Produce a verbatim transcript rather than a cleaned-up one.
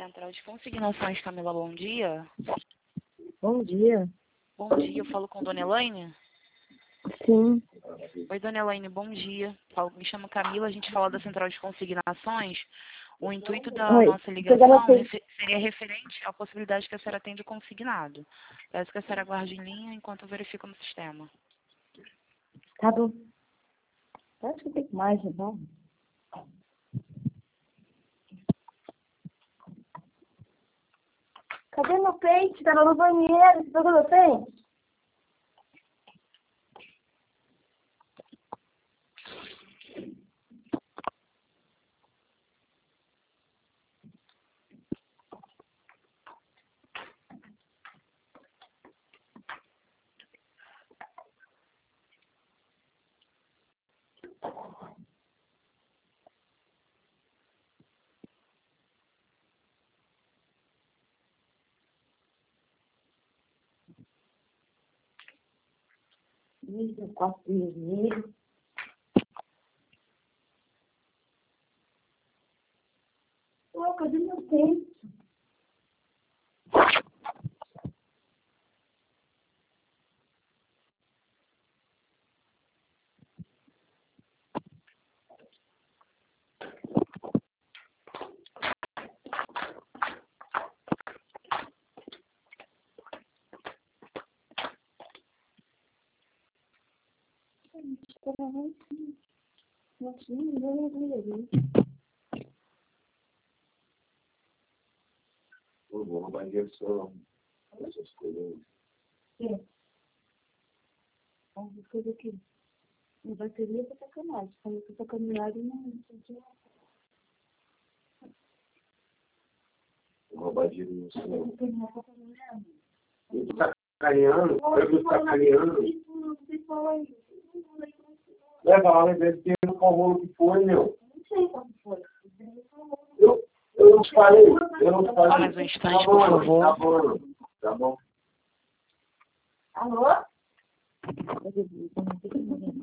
Central de Consignações, Camila, bom dia. Bom dia. Bom dia, eu falo com Dona Elaine? Sim. Oi, Dona Elaine, bom dia. Falo, me chamo Camila, a gente fala da Central de Consignações. O intuito da Oi. nossa Eu ligação sei. refe- seria referente à possibilidade que a senhora tem de consignado. Peço que a senhora aguarde em linha enquanto eu verifico no sistema. Tá bom. Acho que tem mais, não? Cadê meu pente? Tava no banheiro. Você pegou meu pente? Ih, eu quase vermelho. Ué, cadê meu pente? Não tinha ninguém. Eu vou roubar dinheiro só essas coisas. É. Vamos fazer aqui. Não vai ter nem pra sacanagem. Quando eu tô sacaneado, não. Vou roubar dinheiro no seu. Não tem nada pra sacanear. Eu tô sacaneando, eu tô sacaneando. Leva lá, lembra de ter no cavalo que foi, meu. Não sei como foi. Eu, eu não te falei, eu não te falei. Mais um instante, Tá por bom, favor. Tá bom, tá bom. Alô?